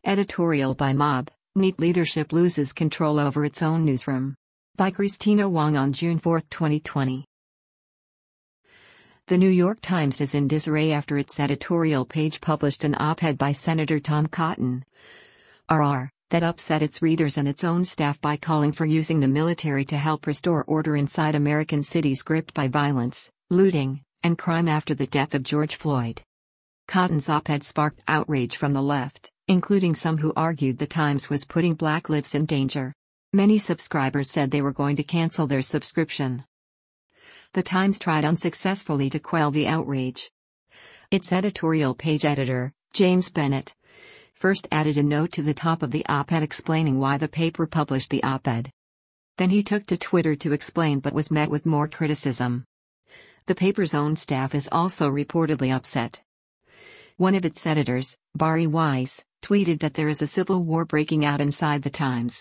Editorial by Mob, NEET Leadership Loses Control Over Its Own Newsroom. By Christina Wong on June 4, 2020. The New York Times is in disarray after its editorial page published an op-ed by Senator Tom Cotton, RR, that upset its readers and its own staff by calling for using the military to help restore order inside American cities gripped by violence, looting, and crime after the death of George Floyd. Cotton's op-ed sparked outrage from the left, including some who argued the Times was putting black lives in danger. Many subscribers said they were going to cancel their subscription. The Times tried unsuccessfully to quell the outrage. Its editorial page editor, James Bennett, first added a note to the top of the op-ed explaining why the paper published the op-ed. Then he took to Twitter to explain but was met with more criticism. The paper's own staff is also reportedly upset. One of its editors, Bari Weiss, tweeted that there is a civil war breaking out inside the Times.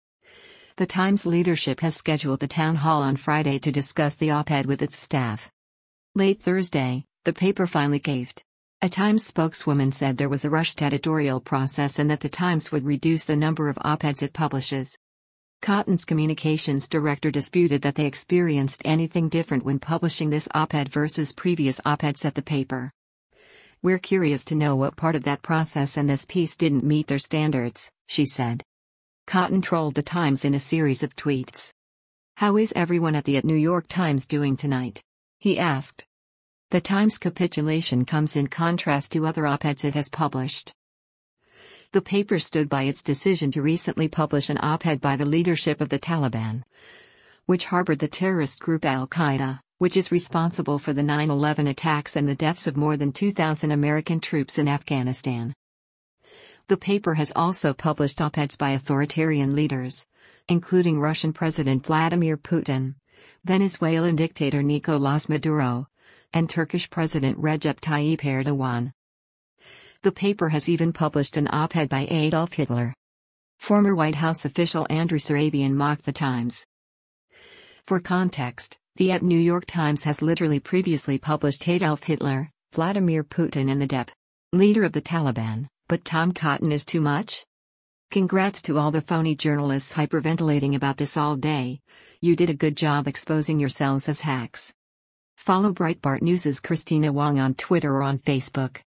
The Times leadership has scheduled a town hall on Friday to discuss the op-ed with its staff. Late Thursday, the paper finally caved. A Times spokeswoman said there was a rushed editorial process and that the Times would reduce the number of op-eds it publishes. Cotton's communications director disputed that they experienced anything different when publishing this op-ed versus previous op-eds at the paper. "We're curious to know what part of that process and this piece didn't meet their standards," she said. Cotton trolled the Times in a series of tweets. "How is everyone at the New York Times doing tonight?" he asked. The Times' capitulation comes in contrast to other op-eds it has published. The paper stood by its decision to recently publish an op-ed by the leadership of the Taliban, which harbored the terrorist group Al-Qaeda, which is responsible for the 9/11 attacks and the deaths of more than 2,000 American troops in Afghanistan. The paper has also published op-eds by authoritarian leaders, including Russian President Vladimir Putin, Venezuelan dictator Nicolás Maduro, and Turkish President Recep Tayyip Erdogan. The paper has even published an op-ed by Adolf Hitler. Former White House official Andrew Surabian mocked the Times. For context, the New York Times has literally previously published Adolf Hitler, Vladimir Putin and the DEP, leader of the Taliban, but Tom Cotton is too much? Congrats to all the phony journalists hyperventilating about this all day. You did a good job exposing yourselves as hacks. Follow Breitbart News' Christina Wong on Twitter or on Facebook.